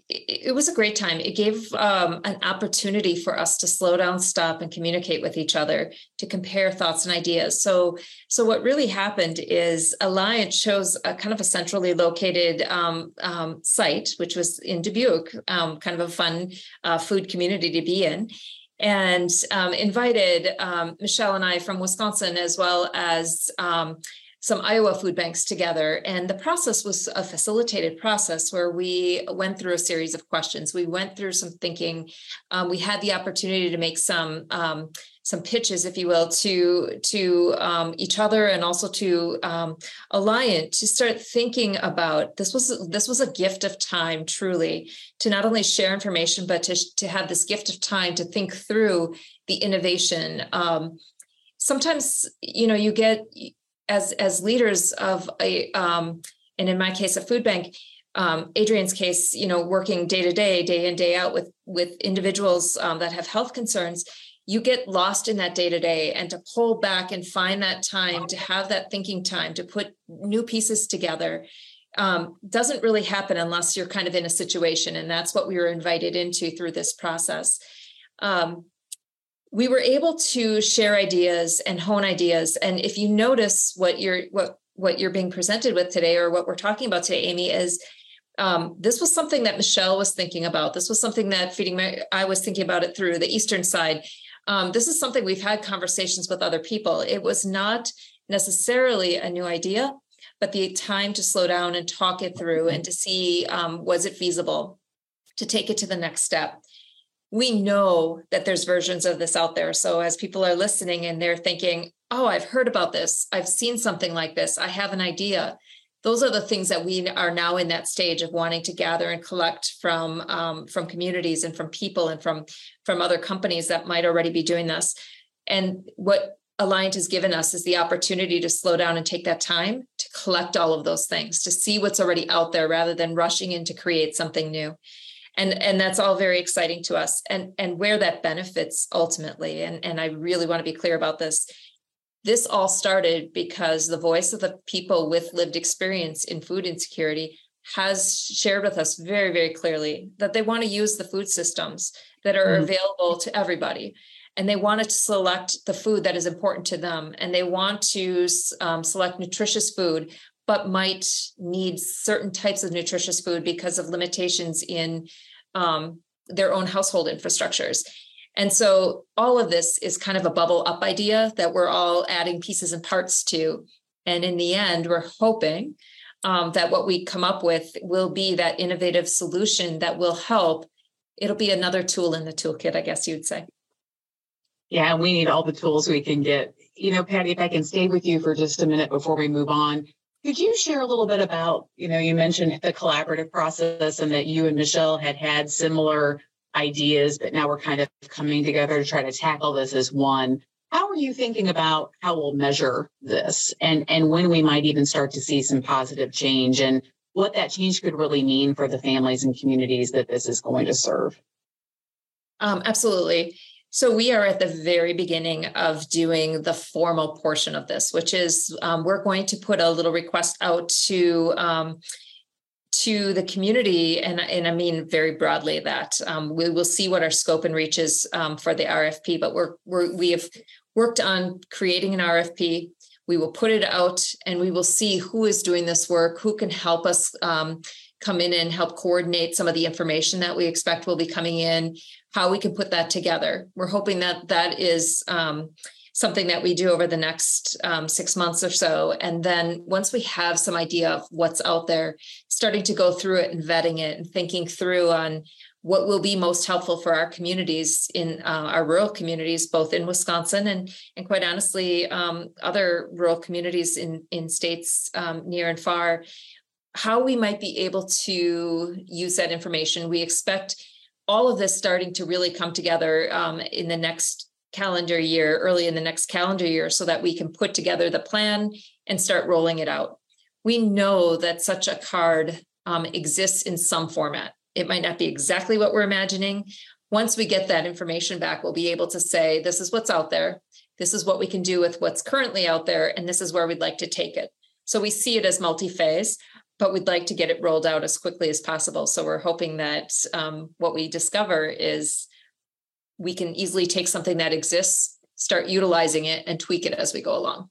[SPEAKER 18] it, it was a great time. It gave um, an opportunity for us to slow down, stop, and communicate with each other, to compare thoughts and ideas. So, so what really happened is Alliant chose a kind of a centrally located um, um, site, which was in Dubuque, um, kind of a fun uh, food community to be in, and um, invited um, Michelle and I from Wisconsin, as well as um, some Iowa food banks together. And the process was a facilitated process where we went through a series of questions. We went through some thinking. Um, we had the opportunity to make some um, some pitches, if you will, to to um, each other and also to um, Alliant, to start thinking about this. Was this was a gift of time, truly, to not only share information, but to to have this gift of time to think through the innovation. Um, sometimes, you know, you get as as leaders of a, um, and in my case, a food bank, um, Adrian's case, you know, working day to day, day in, day out with, with individuals um, that have health concerns, you get lost in that day to day, and to pull back and find that time to have that thinking time, to put new pieces together, um, doesn't really happen unless you're kind of in a situation. And that's what we were invited into through this process. Um, We were able to share ideas and hone ideas. And if you notice what you're what what you're being presented with today, or what we're talking about today, Amy, is um, this was something that Michelle was thinking about. This was something that Feeding My, I was thinking about it through the Eastern side. Um, this is something we've had conversations with other people. It was not necessarily a new idea, but the time to slow down and talk it through, and to see um, was it feasible to take it to the next step. We know that there's versions of this out there. So as people are listening and they're thinking, oh, I've heard about this, I've seen something like this, I have an idea. Those are the things that we are now in that stage of wanting to gather and collect from, um, from communities and from people and from, from other companies that might already be doing this. And what Alliant has given us is the opportunity to slow down and take that time to collect all of those things, to see what's already out there rather than rushing in to create something new. And, and that's all very exciting to us, and, and where that benefits ultimately. And, and I really want to be clear about this. This all started because the voice of the people with lived experience in food insecurity has shared with us very, very clearly that they want to use the food systems that are mm-hmm. available to everybody. And they want to select the food that is important to them. And they want to um, select nutritious food, but might need certain types of nutritious food because of limitations in um, their own household infrastructures. And so all of this is kind of a bubble up idea that we're all adding pieces and parts to. And in the end, we're hoping um, that what we come up with will be that innovative solution that will help. It'll be another tool in the toolkit, I guess you'd say.
[SPEAKER 15] Yeah, we need all the tools we can get. You know, Patty, if I can stay with you for just a minute before we move on. Could you share a little bit about, you know, you mentioned the collaborative process and that you and Michelle had had similar ideas, but now we're kind of coming together to try to tackle this as one. How are you thinking about how we'll measure this, and, and when we might even start to see some positive change, and what that change could really mean for the families and communities that this is going to serve?
[SPEAKER 18] Um, absolutely. So we are at the very beginning of doing the formal portion of this, which is um, we're going to put a little request out to um, to the community, and, and I mean very broadly that um, we will see what our scope and reach is um, for the R F P, but we're, we're we have worked on creating an R F P. We will put it out, and we will see who is doing this work, who can help us um, come in and help coordinate some of the information that we expect will be coming in, how we can put that together. We're hoping that that is um, something that we do over the next um, six months or so. And then once we have some idea of what's out there, starting to go through it and vetting it and thinking through on what will be most helpful for our communities in uh, our rural communities, both in Wisconsin and, and quite honestly, um, other rural communities in, in states um, near and far, how we might be able to use that information. We expect all of this starting to really come together um, in the next calendar year, early in the next calendar year, so that we can put together the plan and start rolling it out. We know that such a card um, exists in some format. It might not be exactly what we're imagining. Once we get that information back, we'll be able to say, this is what's out there. This is what we can do with what's currently out there. And this is where we'd like to take it. So we see it as multi-phase. but we'd like to get it rolled out as quickly as possible. So we're hoping that um, what we discover is we can easily take something that exists, start utilizing it, and tweak it as we go along.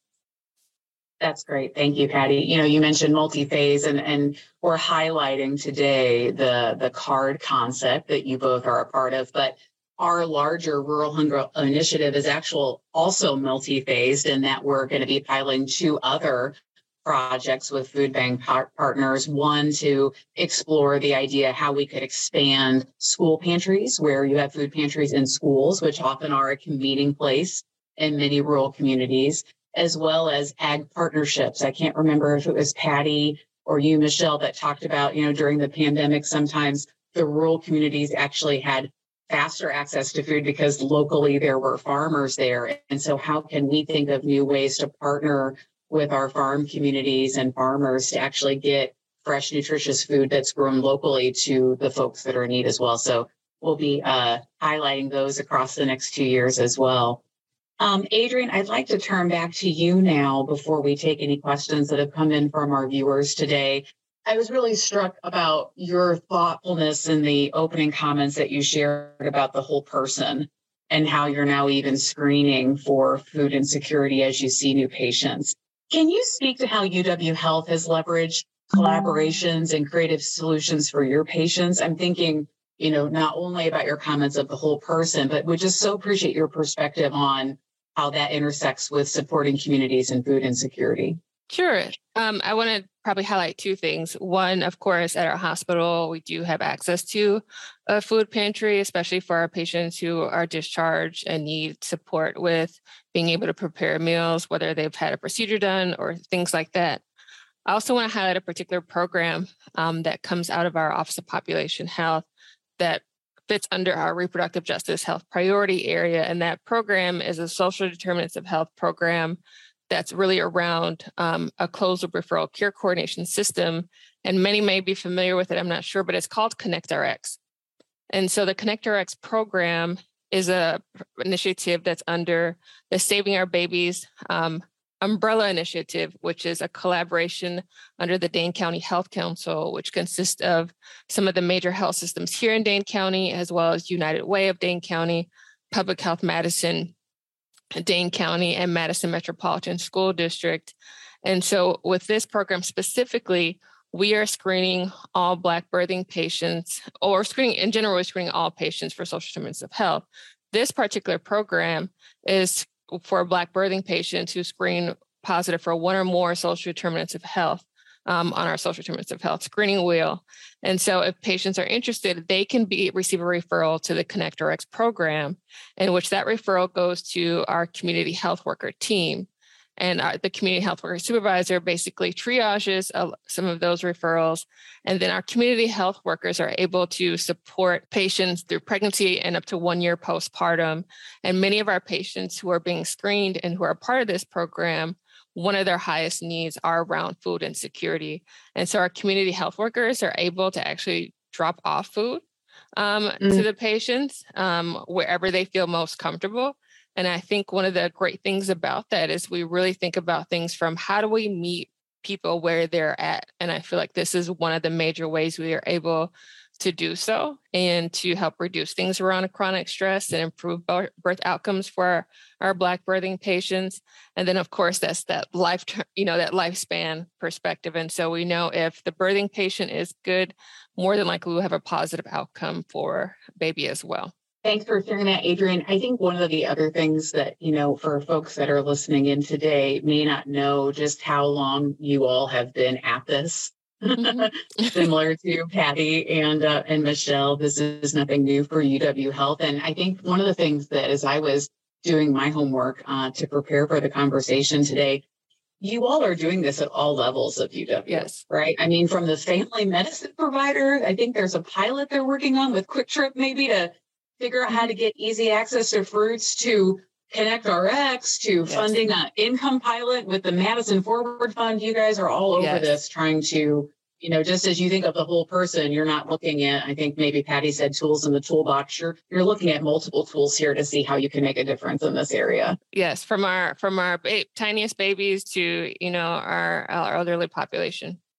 [SPEAKER 15] That's great. Thank you, Patty. You know, you mentioned multi-phase, and, and we're highlighting today the, the CARD concept that you both are a part of, but our larger Rural Hunger Initiative is actual also multi-phased in that we're going to be piloting two other projects with food bank par- partners. One, to explore the idea how we could expand school pantries, where you have food pantries in schools, which often are a convening place in many rural communities, as well as ag partnerships. I can't remember if it was Patty or you, Michelle, that talked about, you know, during the pandemic, sometimes the rural communities actually had faster access to food because locally there were farmers there. And so how can we think of new ways to partner with our farm communities and farmers to actually get fresh, nutritious food that's grown locally to the folks that are in need as well? So we'll be uh, highlighting those across the next two years as well. Um, Adrian, I'd like to turn back to you now before we take any questions that have come in from our viewers today. I was really struck about your thoughtfulness in the opening comments that you shared about the whole person and how you're now even screening for food insecurity as you see new patients. Can you speak to how U W Health has leveraged collaborations and creative solutions for your patients? I'm thinking, you know, not only about your comments of the whole person, but would just so appreciate your perspective on how that intersects with supporting communities and food insecurity.
[SPEAKER 17] Sure. Um, I want to probably highlight two things. One, of course, at our hospital, we do have access to a food pantry, especially for our patients who are discharged and need support with being able to prepare meals, whether they've had a procedure done or things like that. I also want to highlight a particular program um, that comes out of our Office of Population Health that fits under our reproductive justice health priority area. And that program is a social determinants of health program that's really around um, a closed loop referral care coordination system. And many may be familiar with it, I'm not sure, but it's called ConnectRx. And so the ConnectRx program is a initiative that's under the Saving Our Babies um, umbrella initiative, which is a collaboration under the Dane County Health Council, which consists of some of the major health systems here in Dane County, as well as United Way of Dane County, Public Health Madison, Dane County, and Madison Metropolitan School District. And so with this program specifically, we are screening all Black birthing patients, or screening in general, we're screening all patients for social determinants of health. This particular program is for Black birthing patients who screen positive for one or more social determinants of health um, on our social determinants of health screening wheel. And so if patients are interested, they can be receive a referral to the ConnectRx program, in which that referral goes to our community health worker team. And our, the community health worker supervisor basically triages uh, some of those referrals. And then our community health workers are able to support patients through pregnancy and up to one year postpartum. And many of our patients who are being screened and who are part of this program, one of their highest needs are around food insecurity. And so our community health workers are able to actually drop off food um, mm. to the patients um, wherever they feel most comfortable. And I think one of the great things about that is we really think about things from how do we meet people where they're at? And I feel like this is one of the major ways we are able to do so and to help reduce things around chronic stress and improve birth outcomes for our, our Black birthing patients. And then, of course, that's that life, you know, that lifespan perspective. And so we know if the birthing patient is good, more than likely we'll have a positive outcome for baby as well.
[SPEAKER 15] Thanks for sharing that, Adrian. I think one of the other things that, you know, for folks that are listening in today may not know just how long you all have been at this. Mm-hmm. Similar to Patty and uh, and Michelle, this is nothing new for U W Health. And I think one of the things that as I was doing my homework uh, to prepare for the conversation today, you all are doing this at all levels of U W,
[SPEAKER 17] yes,
[SPEAKER 15] right? I mean, from the family medicine provider, I think there's a pilot they're working on with Quick Trip maybe to figure out how to get easy access to fruits, to ConnectRx, to yes. funding an income pilot with the Madison Forward Fund. You guys are all over yes. this trying to, you know, just as you think of the whole person, you're not looking at, I think maybe Patty said tools in the toolbox. You're, you're looking at multiple tools here to see how you can make a difference in this area.
[SPEAKER 17] Yes, from our from our ba- tiniest babies to, you know, our, our elderly population.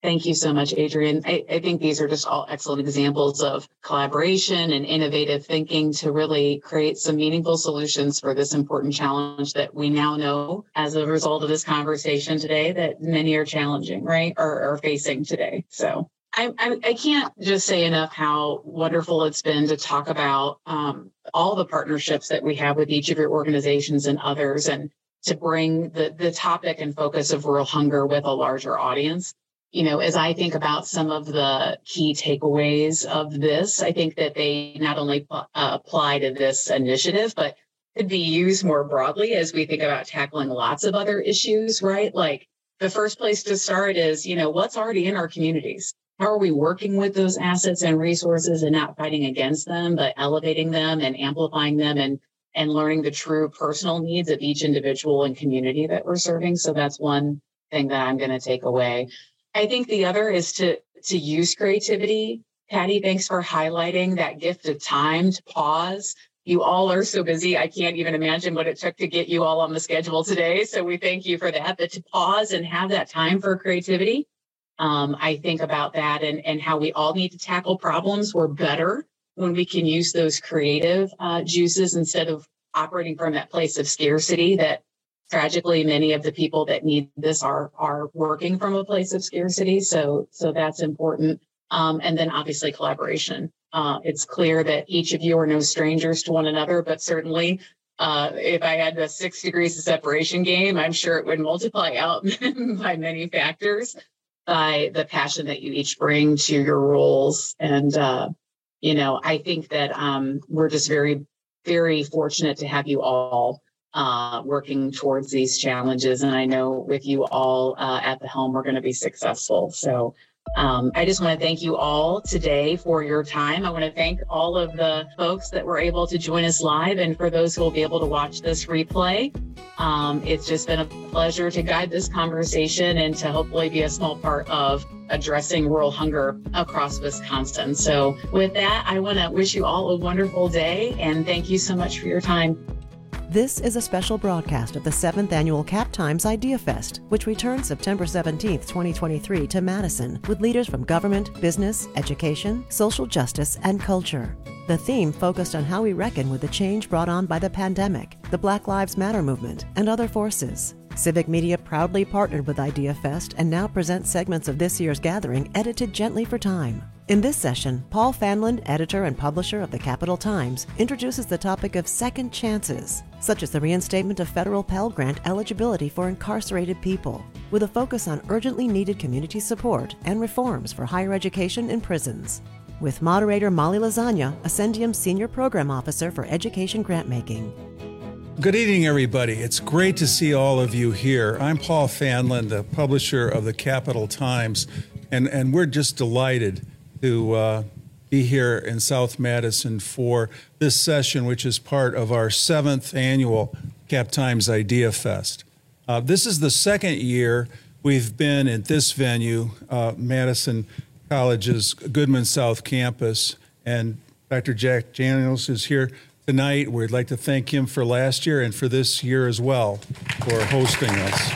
[SPEAKER 15] Thank you so much, Adrian. I, I think these are just all excellent examples of collaboration and innovative thinking to really create some meaningful solutions for this important challenge that we now know as a result of this conversation today that many are challenging, right, or are facing today. So I, I, I can't just say enough how wonderful it's been to talk about um, all the partnerships that we have with each of your organizations and others, and to bring the, the topic and focus of rural hunger with a larger audience. You know, as I think about some of the key takeaways of this, I think that they not only uh, apply to this initiative, but could be used more broadly as we think about tackling lots of other issues, right? Like the first place to start is, you know, what's already in our communities? How are we working with those assets and resources and not fighting against them, but elevating them and amplifying them and, and learning the true personal needs of each individual and community that we're serving? So that's one thing that I'm going to take away. I think the other is to, to use creativity. Patty, thanks for highlighting that gift of time to pause. You all are so busy. I can't even imagine what it took to get you all on the schedule today. So we thank you for that, but to pause and have that time for creativity. Um, I think about that and, and how we all need to tackle problems. We're better when we can use those creative uh, juices instead of operating from that place of scarcity that tragically, many of the people that need this are are working from a place of scarcity. So, so that's important. Um, and then obviously collaboration. Uh, it's clear that each of you are no strangers to one another, but certainly uh, if I had the six degrees of separation game, I'm sure it would multiply out by many factors by the passion that you each bring to your roles. And, uh, you know, I think that um, we're just very, very fortunate to have you all Uh, working towards these challenges. And I know with you all uh, at the helm, we're going to be successful. So um, I just want to thank you all today for your time. I want to thank all of the folks that were able to join us live. And for those who will be able to watch this replay, um, it's just been a pleasure to guide this conversation and to hopefully be a small part of addressing rural hunger across Wisconsin. So with that, I want to wish you all a wonderful day and thank you so much for your time.
[SPEAKER 14] This is a special broadcast of the seventh Annual Cap Times Idea Fest, which returns September seventeenth, twenty twenty-three to Madison with leaders from government, business, education, social justice, and culture. The theme focused on how we reckon with the change brought on by the pandemic, the Black Lives Matter movement, and other forces. Civic Media proudly partnered with Idea Fest and now presents segments of this year's gathering edited gently for time. In this session, Paul Fanlund, editor and publisher of the Capital Times, introduces the topic of second chances, such as the reinstatement of federal Pell Grant eligibility for incarcerated people, with a focus on urgently needed community support and reforms for higher education in prisons. With moderator Molly Lasagna, Ascendium's Senior Program Officer for Education Grantmaking.
[SPEAKER 19] Good evening, everybody. It's great to see all of you here. I'm Paul Fanlund, the publisher of the Capital Times, and, and we're just delighted to uh, be here in South Madison for this session, which is part of our seventh annual Cap Times Idea Fest. Uh, this is the second year we've been at this venue, uh, Madison College's Goodman South Campus, and Doctor Jack Daniels is here tonight. We'd like to thank him for last year and for this year as well for hosting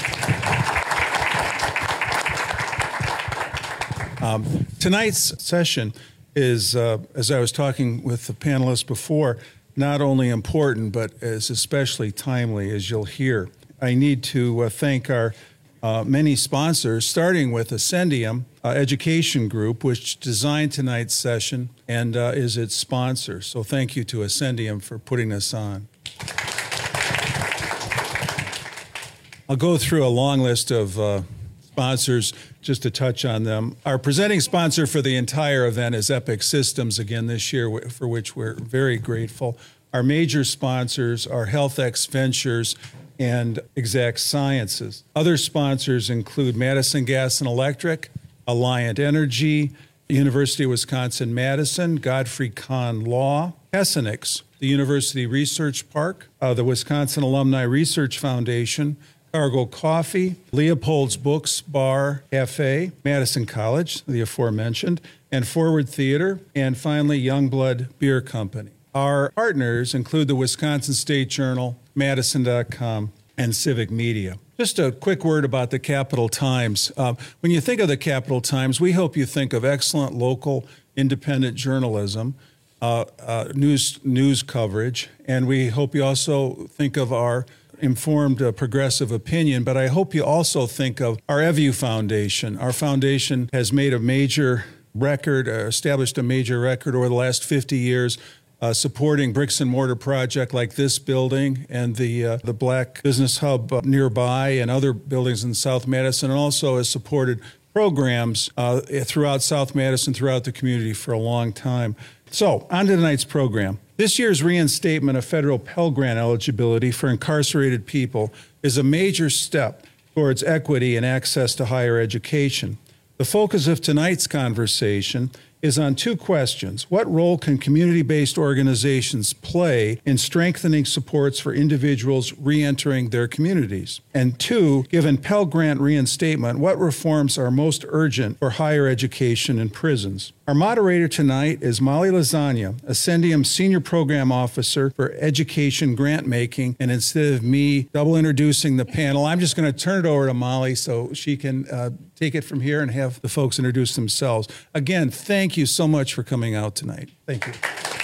[SPEAKER 19] us. Um, tonight's session is, uh, as I was talking with the panelists before, not only important, but is especially timely, as you'll hear. I need to uh, thank our uh, many sponsors, starting with Ascendium uh, Education Group, which designed tonight's session and uh, is its sponsor. So thank you to Ascendium for putting this on. I'll go through a long list of uh, sponsors just to touch on them. Our presenting sponsor for the entire event is Epic Systems, again this year, for which we're very grateful. Our major sponsors are HealthX Ventures and Exact Sciences. Other sponsors include Madison Gas and Electric, Alliant Energy, University of Wisconsin-Madison, Godfrey Kahn Law, Essenix, the University Research Park, uh, the Wisconsin Alumni Research Foundation, Cargill Coffee, Leopold's Books, Bar, Cafe, Madison College, the aforementioned, and Forward Theater, and finally Youngblood Beer Company. Our partners include the Wisconsin State Journal, Madison dot com, and civic media. Just a quick word about the Capital Times. Uh, when you think of the Capital Times, we hope you think of excellent local independent journalism, uh, uh, news news coverage, and we hope you also think of our informed uh, progressive opinion, but I hope you also think of our E V U Foundation. Our foundation has made a major record, uh, established a major record over the last fifty years, uh, supporting bricks and mortar project like this building and the uh, the Black Business Hub uh, nearby and other buildings in South Madison, and also has supported programs uh, throughout South Madison, throughout the community for a long time. So, on to tonight's program. This year's reinstatement of federal Pell Grant eligibility for incarcerated people is a major step towards equity and access to higher education. The focus of tonight's conversation is on two questions. What role can community-based organizations play in strengthening supports for individuals re-entering their communities? And two, given Pell Grant reinstatement, what reforms are most urgent for higher education in prisons? Our moderator tonight is Molly Lasagna, Ascendium Senior Program Officer for Education Grant Making. And instead of me double introducing the panel, I'm just going to turn it over to Molly so she can uh, take it from here and have the folks introduce themselves. Again, thank you so much for coming out tonight. Thank you.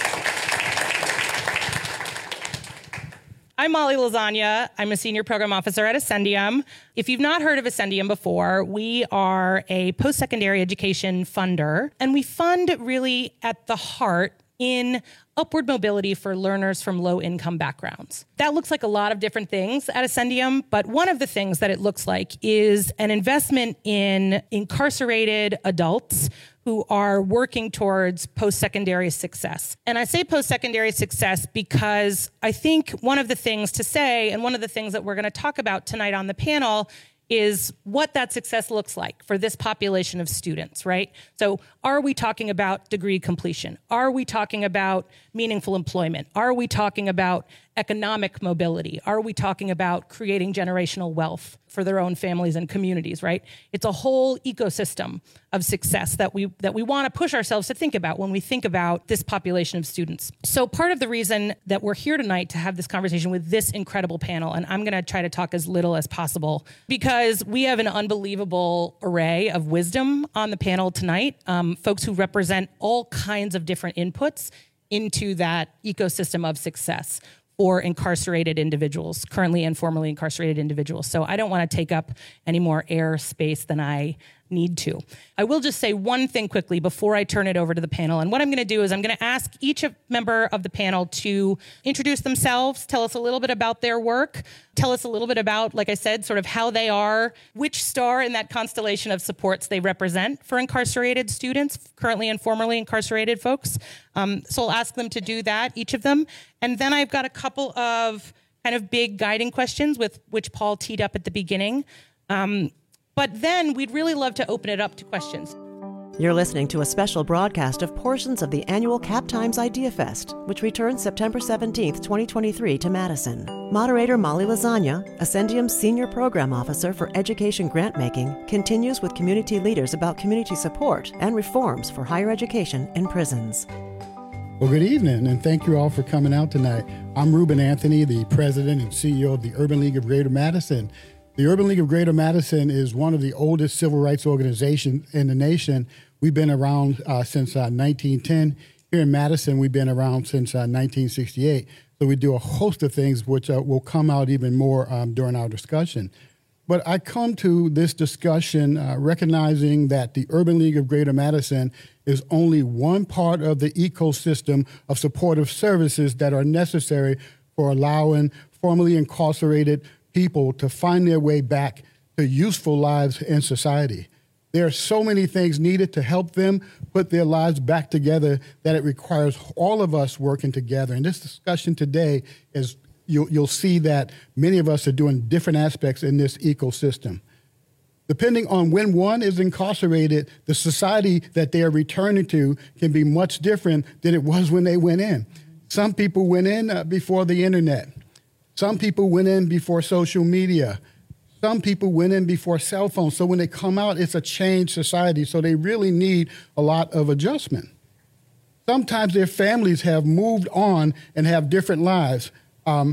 [SPEAKER 20] I'm Molly Lasagna. I'm a Senior Program Officer at Ascendium. If you've not heard of Ascendium before, we are a post-secondary education funder, and we fund really at the heart in upward mobility for learners from low-income backgrounds. That looks like a lot of different things at Ascendium, but one of the things that it looks like is an investment in incarcerated adults who are working towards post-secondary success. And I say post-secondary success because I think one of the things to say, and one of the things that we're going to talk about tonight on the panel, is what that success looks like for this population of students, right? So are we talking about degree completion? Are we talking about meaningful employment? Are we talking about economic mobility? Are we talking about creating generational wealth for their own families and communities, right? It's a whole ecosystem of success that we that we want to push ourselves to think about when we think about this population of students. So part of the reason that we're here tonight to have this conversation with this incredible panel, and I'm going to try to talk as little as possible because we have an unbelievable array of wisdom on the panel tonight, um, folks who represent all kinds of different inputs into that ecosystem of success for incarcerated individuals, currently and formerly incarcerated individuals. So I don't want to take up any more air space than I need to. I will just say one thing quickly before I turn it over to the panel. And what I'm going to do is I'm going to ask each member of the panel to introduce themselves, tell us a little bit about their work, tell us a little bit about, like I said, sort of how they are, which star in that constellation of supports they represent for incarcerated students, currently and formerly incarcerated folks. Um, so I'll ask them to do that, each of them. And then I've got a couple of kind of big guiding questions with which Paul teed up at the beginning. Um, But then we'd really love to open it up to questions.
[SPEAKER 14] You're listening to a special broadcast of portions of the annual Cap Times Idea Fest, which returns September seventeenth, twenty twenty-three to Madison. Moderator Molly Lasagna, Ascendium's Senior Program Officer for Education Grantmaking, continues with community leaders about community support and reforms for higher education in prisons.
[SPEAKER 21] Well, good evening, and thank you all for coming out tonight. I'm Ruben Anthony, the President and C E O of the Urban League of Greater Madison. The Urban League of Greater Madison is one of the oldest civil rights organizations in the nation. We've been around uh, since uh, nineteen ten. Here in Madison, we've been around since uh, nineteen sixty-eight. So we do a host of things which uh, will come out even more um, during our discussion. But I come to this discussion uh, recognizing that the Urban League of Greater Madison is only one part of the ecosystem of supportive services that are necessary for allowing formerly incarcerated people to find their way back to useful lives in society. There are so many things needed to help them put their lives back together that it requires all of us working together. And this discussion today is, you'll, you'll see that many of us are doing different aspects in this ecosystem. Depending on when one is incarcerated, the society that they are returning to can be much different than it was when they went in. Some people went in uh, before the internet. Some people went in before social media. Some people went in before cell phones. So when they come out, it's a changed society. So they really need a lot of adjustment. Sometimes their families have moved on and have different lives. Um,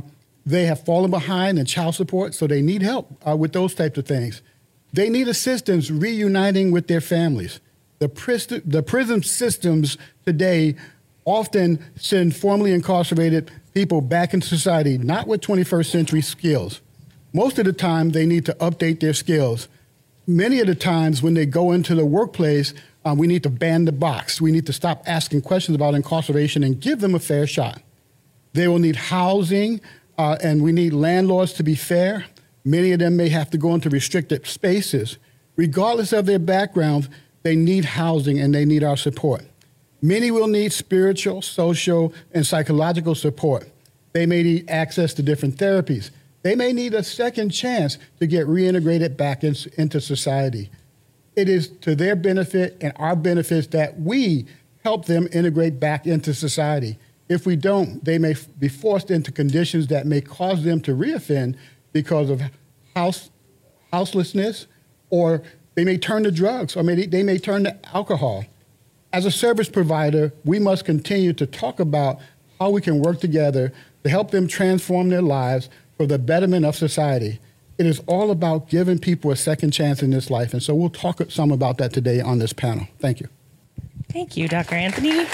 [SPEAKER 21] They have fallen behind in child support, so they need help uh, with those types of things. They need assistance reuniting with their families. The, pris- the prison systems today often send formerly incarcerated people back into society, not with twenty-first century skills. Most of the time, they need to update their skills. Many of the times when they go into the workplace, um, we need to ban the box. We need to stop asking questions about incarceration and give them a fair shot. They will need housing, uh, and we need landlords to be fair. Many of them may have to go into restricted spaces. Regardless of their backgrounds, they need housing and they need our support. Many will need spiritual, social, and psychological support. They may need access to different therapies. They may need a second chance to get reintegrated back in, into society. It is to their benefit and our benefits that we help them integrate back into society. If we don't, they may be forced into conditions that may cause them to reoffend because of house, houselessness, or they may turn to drugs, or maybe they may turn to alcohol. As a service provider, we must continue to talk about how we can work together to help them transform their lives for the betterment of society. It is all about giving people a second chance in this life, and so we'll talk some about that today on this panel. Thank you.
[SPEAKER 20] Thank you, Doctor Anthony.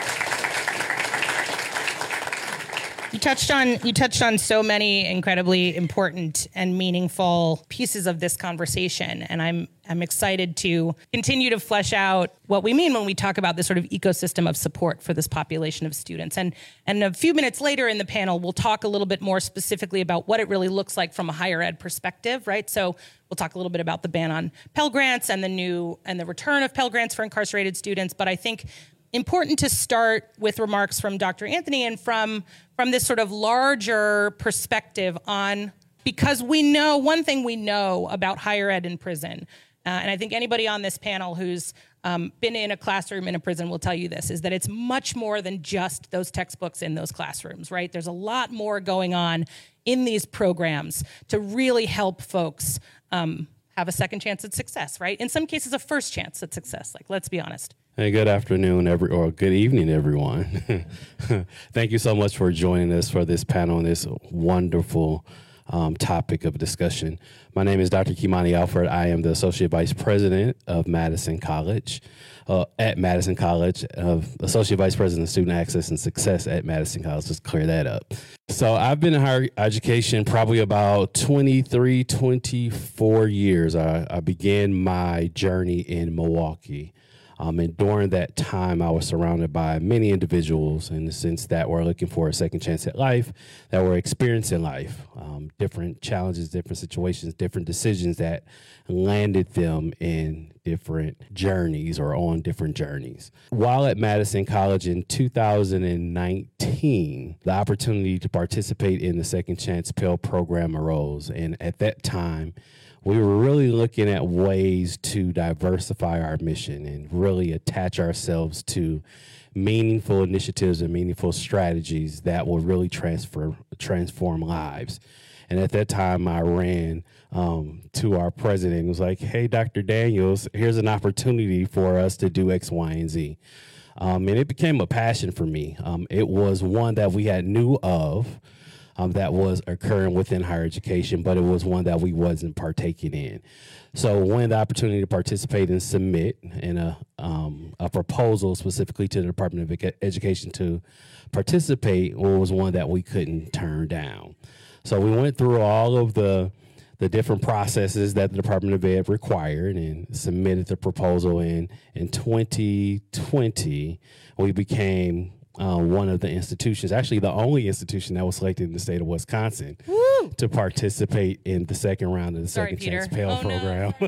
[SPEAKER 20] You touched on you touched on so many incredibly important and meaningful pieces of this conversation, and I'm I'm excited to continue to flesh out what we mean when we talk about this sort of ecosystem of support for this population of students. And and a few minutes later in the panel, we'll talk a little bit more specifically about what it really looks like from a higher ed perspective, right? So we'll talk a little bit about the ban on Pell Grants and the new and the return of Pell Grants for incarcerated students. But I think important to start with remarks from Doctor Anthony and from, from this sort of larger perspective on, because we know, one thing we know about higher ed in prison, uh, and I think anybody on this panel who's um, been in a classroom in a prison will tell you this, is that it's much more than just those textbooks in those classrooms, right? There's a lot more going on in these programs to really help folks um, have a second chance at success, right? In some cases, a first chance at success, like, let's be honest.
[SPEAKER 3] Hey, good afternoon, every or good evening, everyone. Thank you so much for joining us for this panel on this wonderful um, topic of discussion. My name is Doctor Kimani Alford. I am the Associate Vice President of Madison College, uh, at Madison College, uh, Associate Vice President of Student Access and Success at Madison College. Just clear that up. So I've been in higher education probably about twenty-three, twenty-four years. I, I began my journey in Milwaukee. Um, and during that time, I was surrounded by many individuals in the sense that were looking for a second chance at life, that were experiencing life, um, different challenges, different situations, different decisions that landed them in different journeys or on different journeys. While at Madison College in two thousand nineteen, the opportunity to participate in the Second Chance Pell Program arose. And at that time, we were really looking at ways to diversify our mission and really attach ourselves to meaningful initiatives and meaningful strategies that will really transfer, transform lives. And at that time, I ran um, to our president and was like, hey, Doctor Daniels, here's an opportunity for us to do X, Y, and Z. Um, and it became a passion for me. Um, it was one that we had knew of. Um, that was occurring within higher education, but it was one that we wasn't partaking in. So when the opportunity to participate and submit in a, um, a proposal specifically to the Department of Education to participate was one that we couldn't turn down. So we went through all of the the different processes that the Department of Ed required and submitted the proposal. In, in twenty twenty, we became Uh, one of the institutions, actually the only institution that was selected in the state of Wisconsin Woo! to participate in the second round of the sorry, Second Peter. Chance Pell oh, program. No.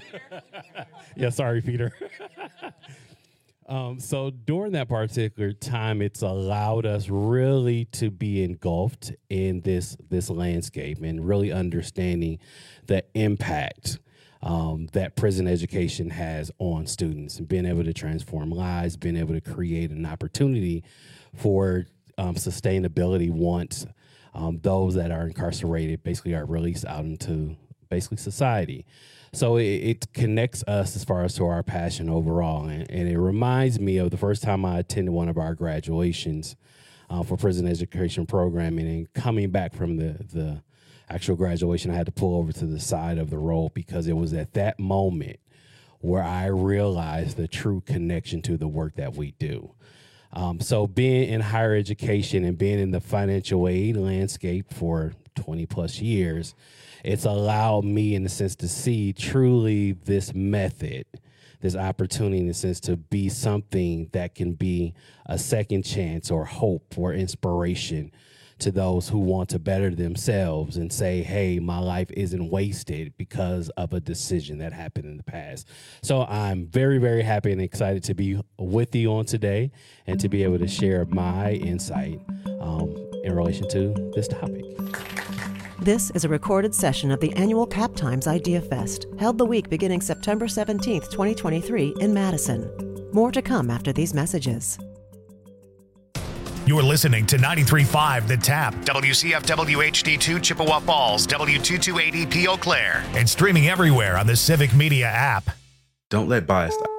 [SPEAKER 3] yeah, sorry, Peter. um, so during that particular time, it's allowed us really to be engulfed in this this landscape and really understanding the impact Um, that prison education has on students and being able to transform lives, being able to create an opportunity for um, sustainability once um, those that are incarcerated basically are released out into basically society. So it, it connects us as far as to our passion overall. And, and it reminds me of the first time I attended one of our graduations uh, for prison education programming. And coming back from the, the actual graduation, I had to pull over to the side of the road because it was at that moment where I realized the true connection to the work that we do. Um, so being in higher education and being in the financial aid landscape for twenty plus years, it's allowed me in a sense to see truly this method, this opportunity in a sense to be something that can be a second chance or hope or inspiration to those who want to better themselves and say, hey, my life isn't wasted because of a decision that happened in the past. So I'm very, very happy and excited to be with you on today and to be able to share my insight um, in relation to this topic.
[SPEAKER 14] This is a recorded session of the annual Cap Times Idea Fest, held the week beginning September seventeenth, twenty twenty-three in Madison. More to come after these messages.
[SPEAKER 12] You're listening to ninety-three point five The Tap, W C F W H D two Chippewa Falls, W two two eighty P Eau Claire, and streaming everywhere on the Civic Media app.
[SPEAKER 4] Don't let bias stop.